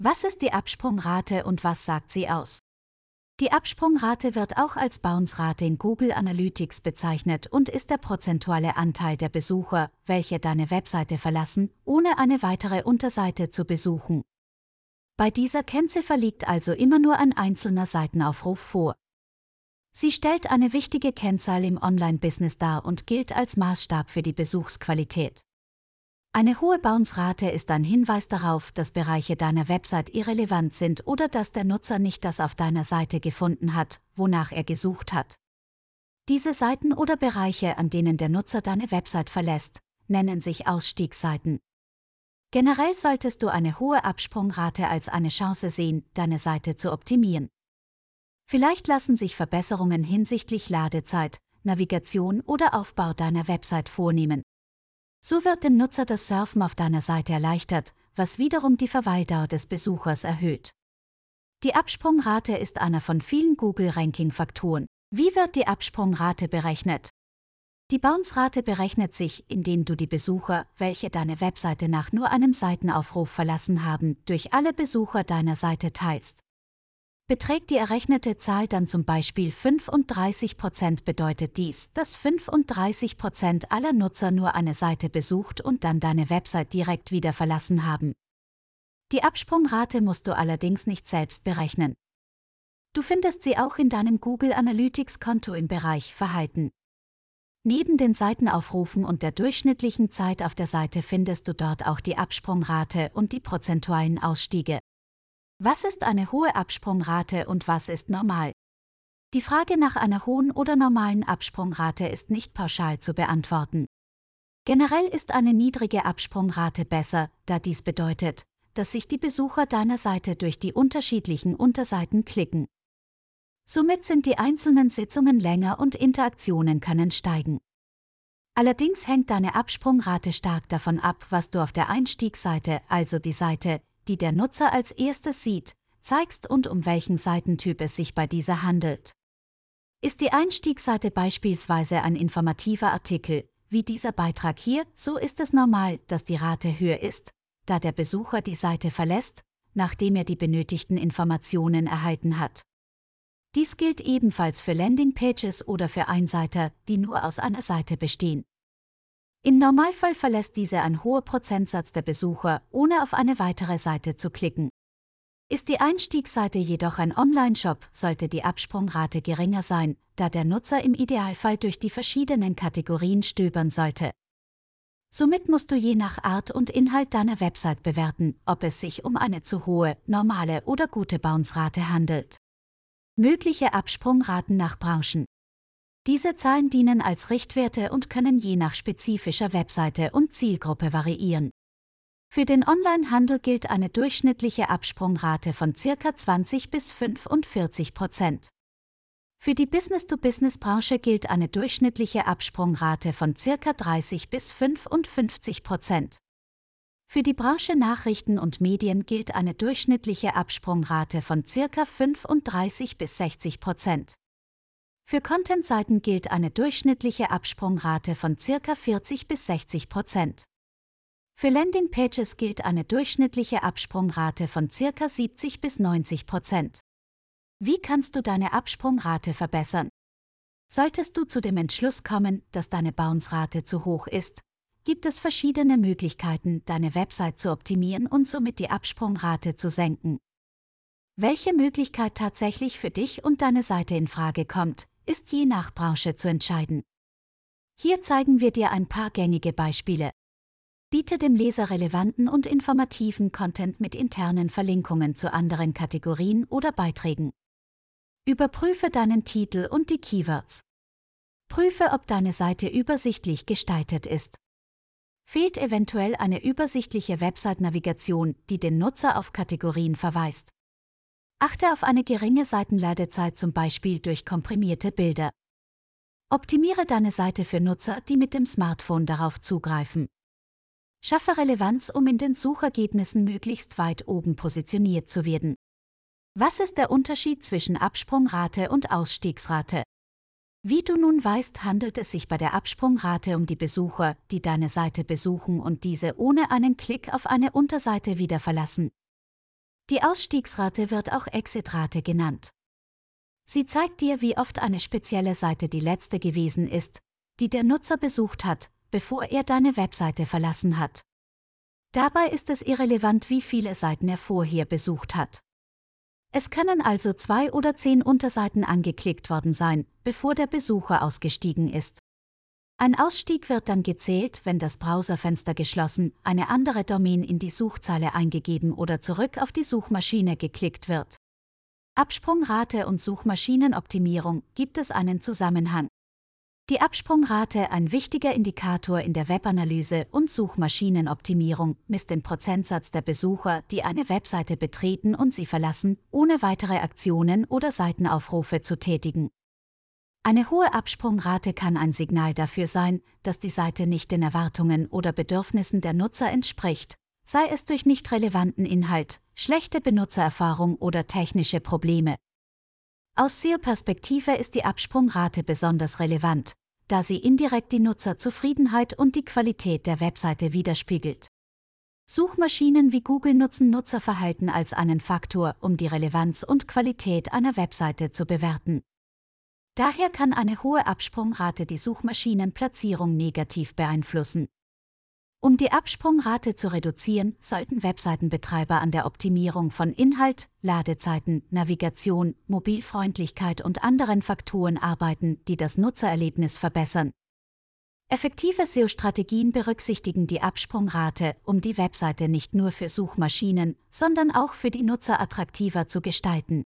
Was ist die Absprungrate und was sagt sie aus? Die Absprungrate wird auch als Bounce-Rate in Google Analytics bezeichnet und ist der prozentuale Anteil der Besucher, welche deine Webseite verlassen, ohne eine weitere Unterseite zu besuchen. Bei dieser Kennziffer liegt also immer nur ein einzelner Seitenaufruf vor. Sie stellt eine wichtige Kennzahl im Online-Business dar und gilt als Maßstab für die Besuchsqualität. Eine hohe Bounce-Rate ist ein Hinweis darauf, dass Bereiche deiner Website irrelevant sind oder dass der Nutzer nicht das auf deiner Seite gefunden hat, wonach er gesucht hat. Diese Seiten oder Bereiche, an denen der Nutzer deine Website verlässt, nennen sich Ausstiegsseiten. Generell solltest du eine hohe Absprungrate als eine Chance sehen, deine Seite zu optimieren. Vielleicht lassen sich Verbesserungen hinsichtlich Ladezeit, Navigation oder Aufbau deiner Website vornehmen. So wird dem Nutzer das Surfen auf deiner Seite erleichtert, was wiederum die Verweildauer des Besuchers erhöht. Die Absprungrate ist einer von vielen Google-Ranking-Faktoren. Wie wird die Absprungrate berechnet? Die Bounce-Rate berechnet sich, indem du die Besucher, welche deine Webseite nach nur einem Seitenaufruf verlassen haben, durch alle Besucher deiner Seite teilst. Beträgt die errechnete Zahl dann zum Beispiel 35%, bedeutet dies, dass 35% aller Nutzer nur eine Seite besucht und dann deine Website direkt wieder verlassen haben. Die Absprungrate musst du allerdings nicht selbst berechnen. Du findest sie auch in deinem Google Analytics-Konto im Bereich Verhalten. Neben den Seitenaufrufen und der durchschnittlichen Zeit auf der Seite findest du dort auch die Absprungrate und die prozentualen Ausstiege. Was ist eine hohe Absprungrate und was ist normal? Die Frage nach einer hohen oder normalen Absprungrate ist nicht pauschal zu beantworten. Generell ist eine niedrige Absprungrate besser, da dies bedeutet, dass sich die Besucher deiner Seite durch die unterschiedlichen Unterseiten klicken. Somit sind die einzelnen Sitzungen länger und Interaktionen können steigen. Allerdings hängt deine Absprungrate stark davon ab, was du auf der Einstiegsseite, also die Seite, die der Nutzer als erstes sieht, zeigst und um welchen Seitentyp es sich bei dieser handelt. Ist die Einstiegsseite beispielsweise ein informativer Artikel, wie dieser Beitrag hier, so ist es normal, dass die Rate höher ist, da der Besucher die Seite verlässt, nachdem er die benötigten Informationen erhalten hat. Dies gilt ebenfalls für Landingpages oder für Einseiter, die nur aus einer Seite bestehen. Im Normalfall verlässt diese ein hoher Prozentsatz der Besucher, ohne auf eine weitere Seite zu klicken. Ist die Einstiegsseite jedoch ein Online-Shop, sollte die Absprungrate geringer sein, da der Nutzer im Idealfall durch die verschiedenen Kategorien stöbern sollte. Somit musst du je nach Art und Inhalt deiner Website bewerten, ob es sich um eine zu hohe, normale oder gute Bounce-Rate handelt. Mögliche Absprungraten nach Branchen. Diese Zahlen dienen als Richtwerte und können je nach spezifischer Webseite und Zielgruppe variieren. Für den Onlinehandel gilt eine durchschnittliche Absprungrate von ca. 20 bis 45%. Für die Business-to-Business-Branche gilt eine durchschnittliche Absprungrate von ca. 30 bis 55%. Für die Branche Nachrichten und Medien gilt eine durchschnittliche Absprungrate von ca. 35 bis 60%. Für Content-Seiten gilt eine durchschnittliche Absprungrate von ca. 40 bis 60%. Für Landingpages gilt eine durchschnittliche Absprungrate von ca. 70 bis 90%. Wie kannst du deine Absprungrate verbessern? Solltest du zu dem Entschluss kommen, dass deine Bounce-Rate zu hoch ist, gibt es verschiedene Möglichkeiten, deine Website zu optimieren und somit die Absprungrate zu senken. Welche Möglichkeit tatsächlich für dich und deine Seite in Frage kommt, ist je nach Branche zu entscheiden. Hier zeigen wir dir ein paar gängige Beispiele. Biete dem Leser relevanten und informativen Content mit internen Verlinkungen zu anderen Kategorien oder Beiträgen. Überprüfe deinen Titel und die Keywords. Prüfe, ob deine Seite übersichtlich gestaltet ist. Fehlt eventuell eine übersichtliche Website-Navigation, die den Nutzer auf Kategorien verweist. Achte auf eine geringe Seitenladezeit, zum Beispiel durch komprimierte Bilder. Optimiere deine Seite für Nutzer, die mit dem Smartphone darauf zugreifen. Schaffe Relevanz, um in den Suchergebnissen möglichst weit oben positioniert zu werden. Was ist der Unterschied zwischen Absprungrate und Ausstiegsrate? Wie du nun weißt, handelt es sich bei der Absprungrate um die Besucher, die deine Seite besuchen und diese ohne einen Klick auf eine Unterseite wieder verlassen. Die Ausstiegsrate wird auch Exitrate genannt. Sie zeigt dir, wie oft eine spezielle Seite die letzte gewesen ist, die der Nutzer besucht hat, bevor er deine Webseite verlassen hat. Dabei ist es irrelevant, wie viele Seiten er vorher besucht hat. Es können also 2 oder 10 Unterseiten angeklickt worden sein, bevor der Besucher ausgestiegen ist. Ein Ausstieg wird dann gezählt, wenn das Browserfenster geschlossen, eine andere Domain in die Suchzeile eingegeben oder zurück auf die Suchmaschine geklickt wird. Absprungrate und Suchmaschinenoptimierung, gibt es einen Zusammenhang? Die Absprungrate, ein wichtiger Indikator in der Webanalyse und Suchmaschinenoptimierung, misst den Prozentsatz der Besucher, die eine Webseite betreten und sie verlassen, ohne weitere Aktionen oder Seitenaufrufe zu tätigen. Eine hohe Absprungrate kann ein Signal dafür sein, dass die Seite nicht den Erwartungen oder Bedürfnissen der Nutzer entspricht, sei es durch nicht relevanten Inhalt, schlechte Benutzererfahrung oder technische Probleme. Aus SEO-Perspektive ist die Absprungrate besonders relevant, da sie indirekt die Nutzerzufriedenheit und die Qualität der Webseite widerspiegelt. Suchmaschinen wie Google nutzen Nutzerverhalten als einen Faktor, um die Relevanz und Qualität einer Webseite zu bewerten. Daher kann eine hohe Absprungrate die Suchmaschinenplatzierung negativ beeinflussen. Um die Absprungrate zu reduzieren, sollten Webseitenbetreiber an der Optimierung von Inhalt, Ladezeiten, Navigation, Mobilfreundlichkeit und anderen Faktoren arbeiten, die das Nutzererlebnis verbessern. Effektive SEO-Strategien berücksichtigen die Absprungrate, um die Webseite nicht nur für Suchmaschinen, sondern auch für die Nutzer attraktiver zu gestalten.